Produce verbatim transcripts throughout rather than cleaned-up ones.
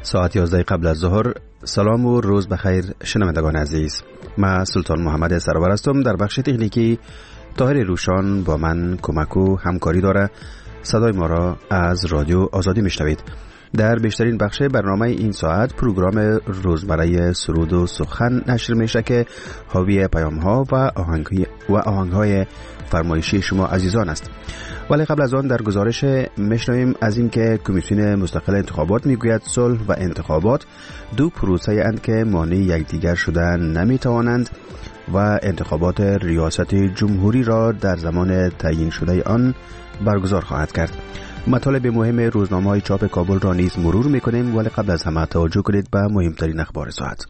ساعت یازده قبل از ظهر. سلام و روز بخیر شنوندگان عزیز. من سلطان محمد سرور هستم. در بخش تکنیکی طاهر روشان با من کمک و همکاری داره. صدای ما را از رادیو آزادی میشنوید. در بیشترین بخش برنامه این ساعت پروگرام روزمره سرود و سخن نشر میشه که حاوی پیام ها و آهنگ و آهنگ های فرمایشی شما عزیزان است. ولی قبل از آن در گزارش میشنویم از این که کمیسیون مستقل انتخابات میگوید صلح و انتخابات دو پروسه اند که مانع یکدیگر شدن نمیتوانند و انتخابات ریاست جمهوری را در زمان تعیین شده آن برگزار خواهد کرد. مطالب مهم روزنامه‌های چاپ کابل را نیز مرور می‌کنیم، ولی قبل از همه توجه کنید به مهمترین اخبار ساعت.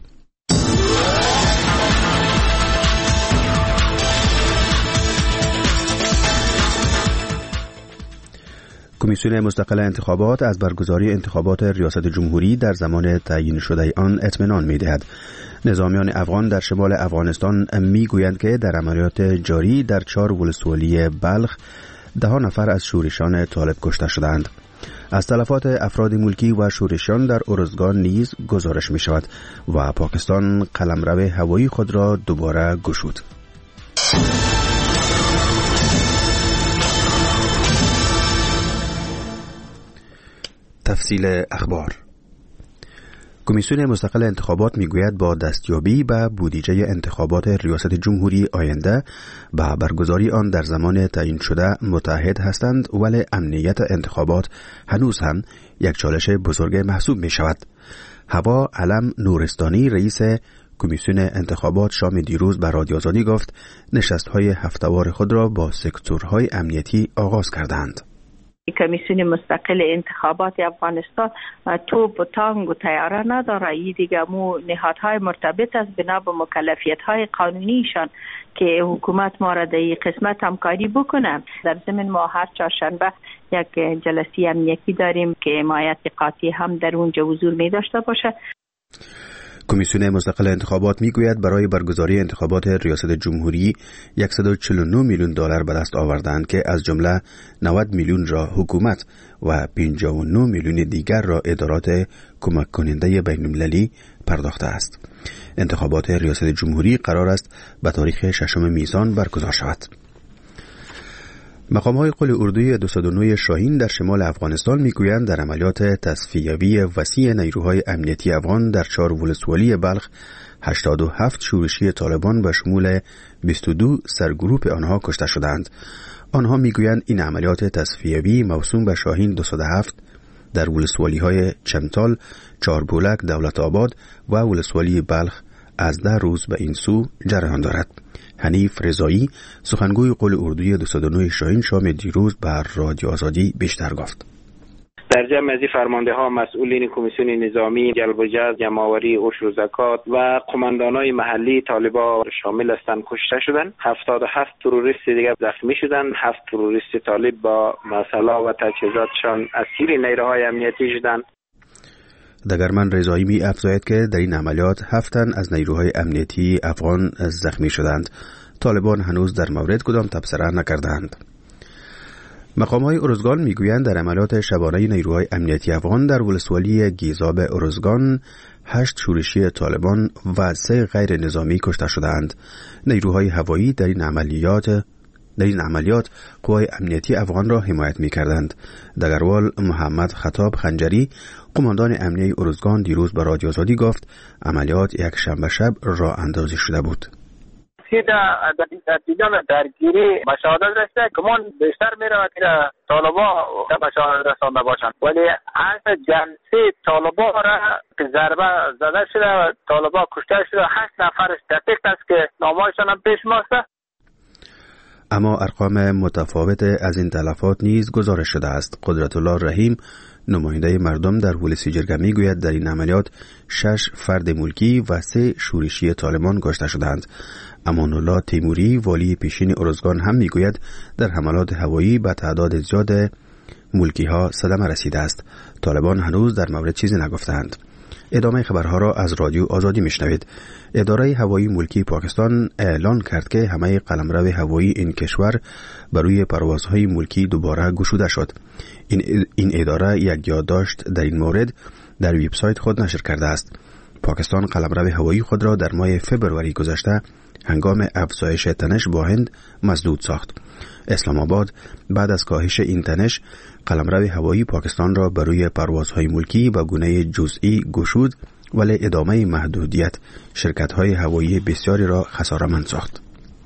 کمیسیون مستقل انتخابات از برگزاری انتخابات ریاست جمهوری در زمان تعیین شده آن اطمینان می‌دهد. نظامیان افغان در شمال افغانستان می‌گویند که در عملیات جاری در چهار ولسوالی بلخ ده نفر از شورشیان طالب کشته شدند. از تلفات افراد ملکی و شورشیان در ارزگان نیز گزارش می شود و پاکستان قلمرو هوایی خود را دوباره گشود. تفصیل اخبار. کمیسیون مستقل انتخابات میگوید با دستیابی به بودجه انتخابات ریاست جمهوری آینده به برگزاری آن در زمان تعیین شده متحد هستند، ولی امنیت انتخابات هنوز هم یک چالش بزرگ محسوب می شود. هوا علم نورستانی رئیس کمیسیون انتخابات شام دیروز به رادیو آزادی گفت نشست‌های هفته‌وار خود را با سکتورهای امنیتی آغاز کردند. کمیسیون مستقل انتخابات افغانستان توپ و تانگ و تیاره نداره. این دیگه مو نهادهای مرتبط است بنا به مکلفیت‌های قانونیشان که حکومت ما را در این قسمت همکاری بکنه. در ضمن ما هر چهارشنبه یک جلسه امنیتی داریم که حمایت قاطع هم در اونجا حضور می داشته باشه. کمیسیون مستقل انتخابات میگوید برای برگزاری انتخابات ریاست جمهوری صد و چهل و نه میلیون دلار به دست آوردند که از جمله نود میلیون را حکومت و پنجاه و نه میلیون دیگر را ادارات کمک کننده بین المللی پرداخته است. انتخابات ریاست جمهوری قرار است به تاریخ ششم میزان برگزار شود. مقام‌های قل اردوی دویست و نه شاهین در شمال افغانستان میگویند در عملیات تصفیوی وسیع نیروهای امنیتی افغان در چهار ولسوالی بلخ هشتاد و هفت شورشی طالبان به شمول بیست و دو سرگروپ آنها کشته شدند. آنها میگویند این عملیات تصفیوی موسوم به شاهین دویست و هفت در ولسوالی‌های چمتال، چهاربولک، دولت آباد و ولسوالی بلخ از ده روز به این سو جریان دارد. حنیف رضایی سخنگوی قل اردوی دویست و نه شاهین شام دیروز بر رادیو آزادی بیشتر گفت. در جمع از فرمانده ها مسئولین کمیسیون نظامی، جلب و جذب، جمع‌آوری عشر و زکات و قماندانای محلی طالبان شامل هستند کشته شدند. هفتاد و هفت تروریست دیگر زخمی شدند. هفت تروریست طالب با مساله و تجهیزاتشان اسیر نیروهای امنیتی شدند. دگرمن رضایی می افزاید که در این عملیات هفت تن از نیروهای امنیتی افغان زخمی شدند. طالبان هنوز در مورد کدام تبصره نکردند. مقام‌های ارزگان میگویند در عملیات شبانه نیروهای امنیتی افغان در ولسوالی گیزاب ارزگان هشت شورشی طالبان و سه غیر نظامی کشته شدند. نیروهای هوایی در این عملیات در این عملیات قوای امنیتی افغان را حمایت می‌کردند. دگروال محمد خطاب خنجری قماندان امنیتی ارزگان دیروز به رادیو آزادی گفت عملیات یک شنبه شب راه اندازی شده بود. در دیدن درگیری مشاهدات رسیده کمان بیشتر میره که طالبا به مشاهدات رسانده باشند، ولی اصل جلسه طالبا را که ضربه زده شده و طالبا کشته شده هشت نفرش دقیق است که نامه‌هایشان هم پیش ماسته. اما ارقام متفاوت از این تلفات نیز گزارش شده است. قدرت الله رحیم نماینده مردم در ولسی جرگه میگوید در این عملیات شش فرد ملکی و سه شورشی طالبان کشته شدند. امان الله تیموری والی پیشین ارزگان هم میگوید در حملات هوایی به تعداد زیاد ملکی ها صدمه رسیده است. طالبان هنوز در مورد چیزی نگفتند. ادامه خبرها را از رادیو آزادی میشنوید. اداره هوایی ملکی پاکستان اعلان کرد که همه قلمرو هوایی این کشور بر روی پروازهای ملکی دوباره گشوده شد. این این اداره یک یادداشت در این مورد در وبسایت خود نشر کرده است. پاکستان قلمرو هوایی خود را در ماه فبروری گذشته هنگام افزایش تنش با هند مسدود ساخت. اسلام آباد بعد از کاهش این تنش قلمرو هوایی پاکستان را بر روی پروازهای ملکی به گونه جزئی گشود، ولی ادامه محدودیت شرکت‌های هوایی بسیاری را خساره‌مند ساخت.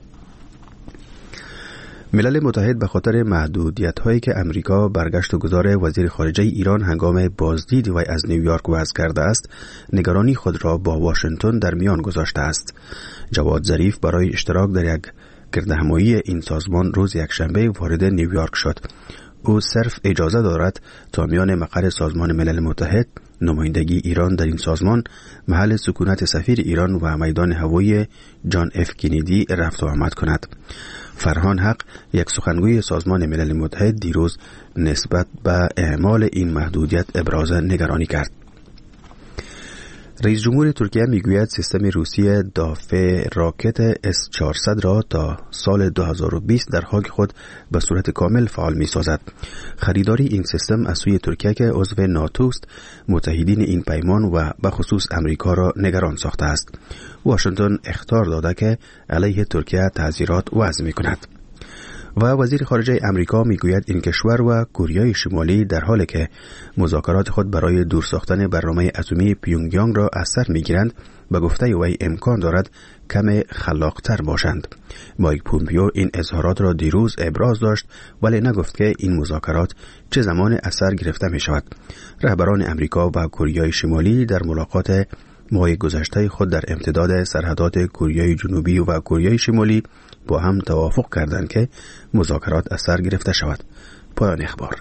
ملل متحد به خاطر محدودیت‌هایی که امریکا برگشت و گذار وزیر خارجه ایران هنگام بازدید وی از نیویورک وضع کرده است، نگرانی خود را با واشنگتن در میان گذاشته است. جواد ظریف برای اشتراک در یک گردهمایی این سازمان روز یکشنبه وارد نیویورک شد. او صرف اجازه دارد تا میان مقر سازمان ملل متحد، نمایندگی ایران در این سازمان، محل سکونت سفیر ایران و میدان هوایی جان اف کندی رفت و آمد کند. فرهان حق، یک سخنگوی سازمان ملل متحد، دیروز نسبت به اعمال این محدودیت ابراز نگرانی کرد. رئیس جمهور ترکیه میگوید سیستم روسی دافع راکت اس چهارصد را تا سال دو هزار و بیست در خاک خود به صورت کامل فعال می‌سازد. خریداری این سیستم از سوی ترکیه که عضو ناتو است، متحدین این پیمان و به خصوص امریکا را نگران ساخته است. واشنگتن اخطار داده که علیه ترکیه تعزیرات وضع می‌کند. و وزیر خارجه امریکا میگوید این کشور و کره شمالی در حالی که مذاکرات خود برای دور ساختن برنامه اتمی پیونگیانگ را از سر میگیرند، به گفته وی امکان دارد کم خلاقتر باشند. مایک پومپیو این اظهارات را دیروز ابراز داشت، ولی نگفت که این مذاکرات چه زمان از سر گرفته می شود. رهبران امریکا و کره شمالی در ملاقات ماه گذشته خود در امتداد سرحدات کره جنوبی و کره شمالی با هم توافق کردند که مذاکرات از سر گرفته شود. پایان اخبار.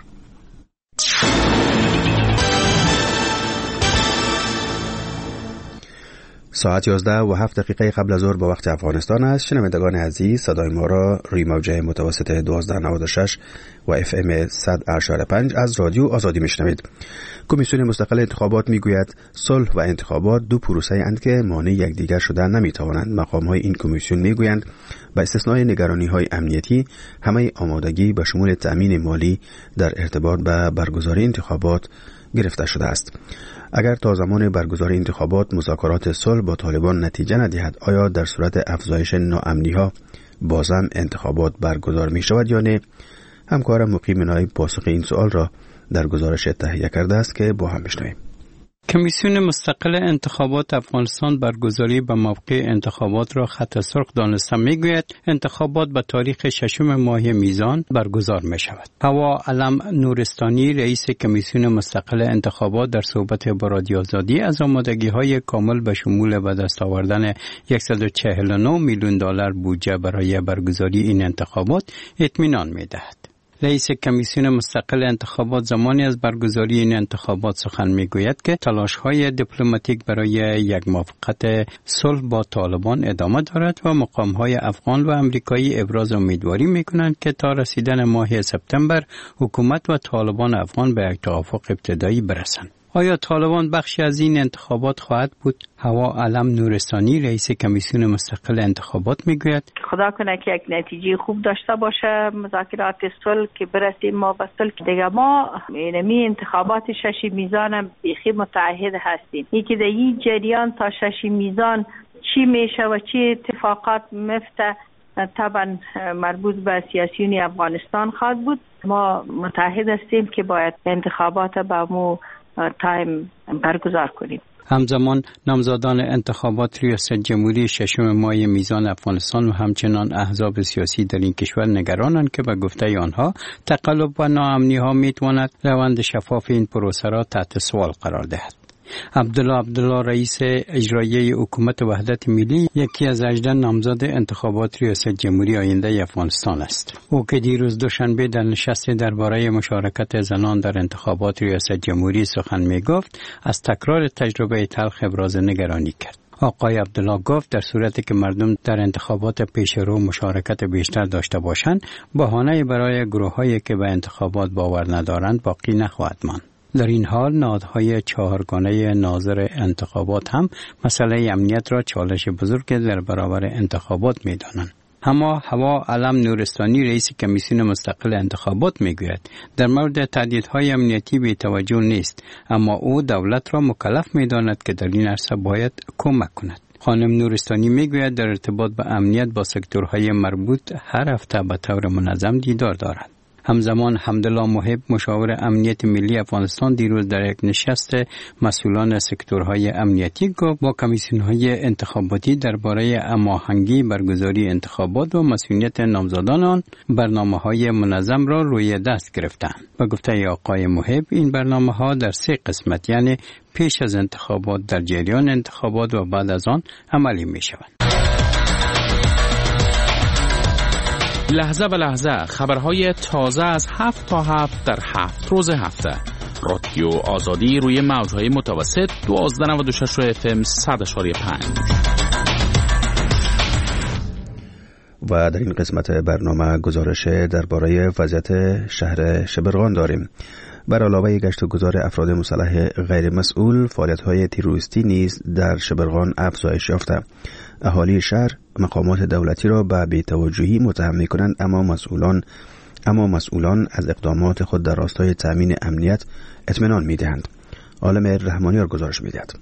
ساعت یازده و هفت دقیقه قبل از ظهر با وقت افغانستان است. شنوندگان عزیز، صدای ما را روی موجه متوسط دوازده نود و شش و اف ام صد و پنج از رادیو آزادی میشنوید. کمیسیون مستقل انتخابات میگوید صلح و انتخابات دو پروسه اند که مانع یکدیگر شدن نمیتوانند. مقام های این کمیسیون میگویند با استثنای نگرانی های امنیتی، همه آمادگی به شمول تأمین مالی در ارتباط به برگزاری انتخابات گرفته شده است. اگر تا زمان برگزاری انتخابات مذاکرات صلح با طالبان نتیجه ندهد، آیا در صورت افزایش ناامنی‌ها بازم انتخابات برگزار می شود یا نه؟ همکارم مقیم نایب پاسخ این سوال را در گزارش تهیه کرده است که با هم بشنویم. کمیسیون مستقل انتخابات افغانستان برگزاری به موقع انتخابات را خط سرخ دانسته میگوید انتخابات به تاریخ ششم ماه میزان برگزار می شود. هوا علم نورستانی رئیس کمیسیون مستقل انتخابات در صحبت با رادیو آزادی از آمادگی های کامل به شمول به دست آوردن صد و چهل و نه میلیون دلار بودجه برای برگزاری این انتخابات اطمینان می دهد. رئیس کمیسیون مستقل انتخابات زمانی از برگزاری این انتخابات سخن میگوید که تلاش‌های دیپلماتیک برای یک موافقت صلح با طالبان ادامه دارد و مقام‌های افغان و امریکایی ابراز امیدواری می‌کنند که تا رسیدن ماه سپتامبر حکومت و طالبان افغان به یک توافق ابتدایی برسند. آیا طالبان بخشی از این انتخابات خواهد بود؟ هوا علم نورستانی رئیس کمیسیون مستقل انتخابات میگوید خدا کنه که یک نتیجه خوب داشته باشه مذاکرات صلح که برسیم ما به صلح. دیگه ما اینمی انتخابات شش میزان بیخی متعهد هستیم. یکی در این جریان تا شش میزان چی میشه و چی اتفاقات مفته طبعا مربوط به سیاسیون افغانستان خواهد بود. ما متعهد هستیم که باید انتخابات با مو تایم برگزار کنیم. همزمان نامزدان انتخابات ریاست جمهوری ششم ماه میزان افغانستان و همچنان احزاب سیاسی در این کشور نگرانند که به گفته آنها تقلب و ناامنی ها میتواند روند شفاف این پروسه را تحت سوال قرار دهد. عبدالله عبدالله رئیس اجرایی حکومت وحدت ملی یکی از هجده نامزد انتخابات ریاست جمهوری آینده افغانستان است. او که دیروز دوشنبه در نشست درباره مشارکت زنان در انتخابات ریاست جمهوری سخن میگفت، از تکرار تجربه تلخ ابراز نگرانی کرد. آقای عبدالله گفت در صورتی که مردم در انتخابات پیشرو مشارکت بیشتر داشته باشند، بهانه برای گروه‌هایی که به انتخابات باور ندارند باقی نخواهد ماند. در این حال نهادهای چهارگانه ناظر انتخابات هم مسئله امنیت را چالش بزرگ در برابر انتخابات می‌دانند. اما هوا علم نورستانی رئیس کمیسیون مستقل انتخابات میگوید در مورد تهدیدهای امنیتی بی توجه نیست، اما او دولت را مکلف میداند که در این عرصه باید کمک کند. خانم نورستانی میگوید در ارتباط به امنیت با سکتورهای مربوط هر هفته به طور منظم دیدار دارد. همزمان حمدالله محب مشاور امنیت ملی افغانستان دیروز در یک نشست مسئولان سکتورهای امنیتی گفت با کمیسیون‌های انتخاباتی درباره هماهنگی برگزاری انتخابات و مسئولیت نامزدان آن برنامه‌های منظم را روی دست گرفتند. به گفته آقای محب این برنامه‌ها در سه قسمت، یعنی پیش از انتخابات، در جریان انتخابات و بعد از آن عملی می‌شوند. لحظه به لحظه خبرهای تازه از هفت تا هفت در هفت روز هفته. رادیو آزادی روی موجهای متوسط دوازده و نود و شش اف ام صد اشاری پنج. و در این قسمت برنامه گزارش درباره وضعیت شهر شبرغان داریم. بر علاوه گشت و گذار افراد مسلح غیر مسئول، فعالیت‌های تروریستی نیز در شبرغان افزایش یافته. اهالی شهر مقامات دولتی را به بی‌توجهی متهم می‌کنند، اما مسئولان اما مسئولان از اقدامات خود در راستای تأمین امنیت اطمینان می‌دهند. عالم رحمانیار گزارش می‌دهد.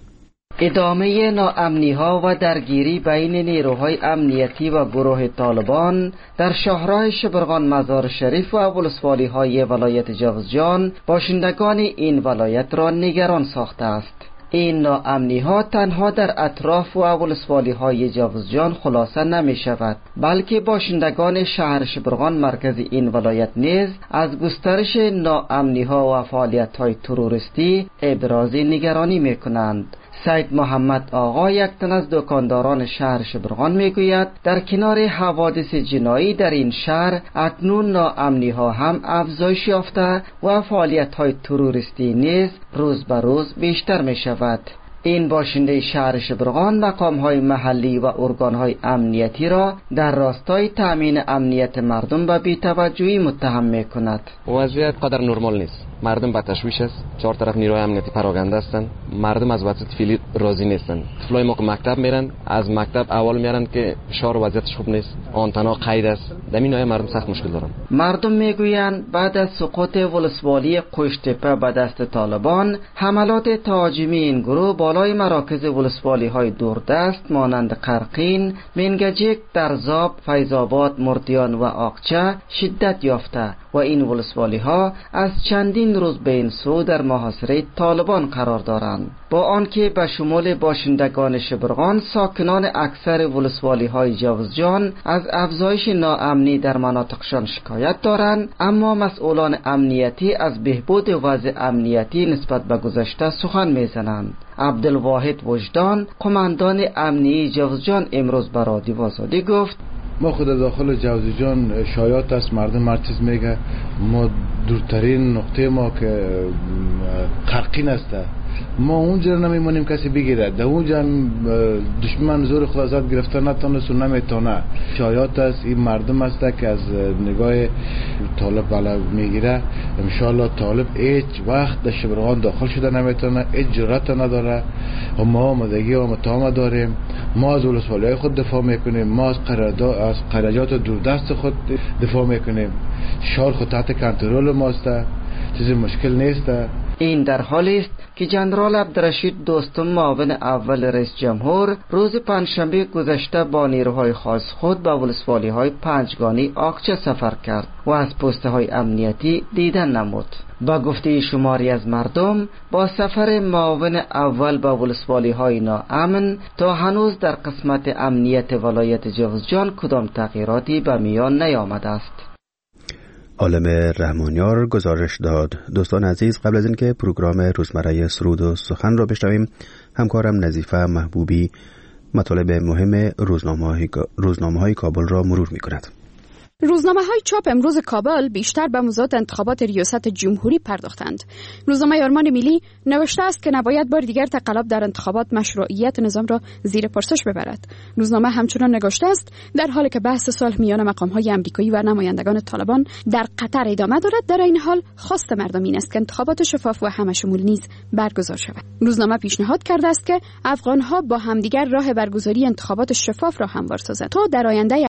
ادامه ناامنی‌ها و درگیری بین نیروهای امنیتی و گروه طالبان در شهرهای شبرغان، مزار شریف و ابوالصوالح‌های ولایت جوزجان باشندگان این ولایت را نگران ساخته است. این ناامنی‌ها تنها در اطراف و ابوالصوالح‌های جوزجان خلاصه نمی شود، بلکه باشندگان شهر شبرغان مرکز این ولایت نیز از گسترش ناامنی‌ها و فعالیت‌های تروریستی ابراز نگرانی می‌کنند. سید محمد آقا، یک تن از دکانداران شهر شبرغان، میگوید در کنار حوادث جنایی در این شهر اکنون ناامنی ها هم افزایش یافته و فعالیت های تروریستی نیز روز به روز بیشتر می شود. این باشنده شهر شبرغان مقام های محلی و ارگان های امنیتی را در راستای تأمین امنیت مردم به بی‌توجهی متهم می کند. وضعیت قدر نرمال نیست. مردم به تشویش است. چهار طرف نیروهای امنیتی پراگنده هستند. مردم از وضعیت فعلی راضی نیستند. طفلای ما که مکتب میرن، از مکتب اول میارن که شهر وضعیتش خوب نیست. آنتنا قید است. در این نوع مردم سخت مشکل دارن. مردم میگویند بعد از سقوط ولسوالی قشتپه به دست طالبان، حملات تهاجمی این گروه بالای مراکز ولسوالی های دوردست مانند قرقین، منگجک، درزاب، فیض‌آباد، مردیان و آقچه شدت یافته و این ولسوالی ها از چندین روز به این سو در محاصره طالبان قرار دارند. با آنکه به شمول باشندگان شبرغان، ساکنان اکثر ولسوالی های جوزجان از افزایش ناامنی در مناطقشان شکایت دارند، اما مسئولان امنیتی از بهبود وضع امنیتی نسبت به گذشته سخن میزنند. عبدالواحد وجدان، قماندان امنی جوزجان، امروز به رادیو آزادی گفت: ما خود داخل جوزجان شایعات است، مردم هر چیز میگه. ما دورترین نقطه ما که قرقین است، ما اونجا نمیمونیم کسی بگیره. در اونجا دشمن زور خدا زد گرفته نتونست و نمیتونه. شایعات است، این مردم است که از نگاه طالب بالا میگیره. انشالله طالب هیچ وقت در شبرغان داخل شده نمیتونه، هیچ جرأت نداره. و ما آمادگی و متهم داریم. ما از ولسوالی‌های خود دفاع میکنیم. ما از از قرارداد دوردست خود دفاع میکنیم. شهر خود تحت کنترل ماست، چیزی مشکل نیست. این در حالی است که جنرال عبدالرشید دوستم، معاون اول رئیس جمهور، روز پنجشنبه گذشته با نیروهای خاص خود به ولسوالی‌های پنجگانی آقچه سفر کرد و از پست‌های امنیتی دیدن نمود. با گفته شماری از مردم، با سفر معاون اول به ولسوالی‌های ناامن تا هنوز در قسمت امنیت ولایت جوزجان کدام تغییراتی به میان نیامده است. عالم رحمانیار گزارش داد. دوستان عزیز، قبل از اینکه پروگرام روزمره سرود و سخن را بشنویم، همکارم نظیفه محبوبی مطالب مهم روزنامه‌های کابل را مرور می‌کند. روزنامه‌های چاپ امروز کابل بیشتر به موضوعات انتخابات ریاست جمهوری پرداختند. روزنامه آرمان ملی نوشته است که نباید بار دیگر تقلب در انتخابات مشروعیت نظام را زیر پرسش ببرد. روزنامه همچنان نگاشته است در حالی که بحث صلح میان مقام‌های آمریکایی و نمایندگان طالبان در قطر ادامه دارد، در این حال خواست مردم این است که انتخابات شفاف و همه‌شمول نیز برگزار شود. روزنامه پیشنهاد کرده است که افغان‌ها با همدیگر راه برگزاری انتخابات شفاف را هموار سازند تا در آینده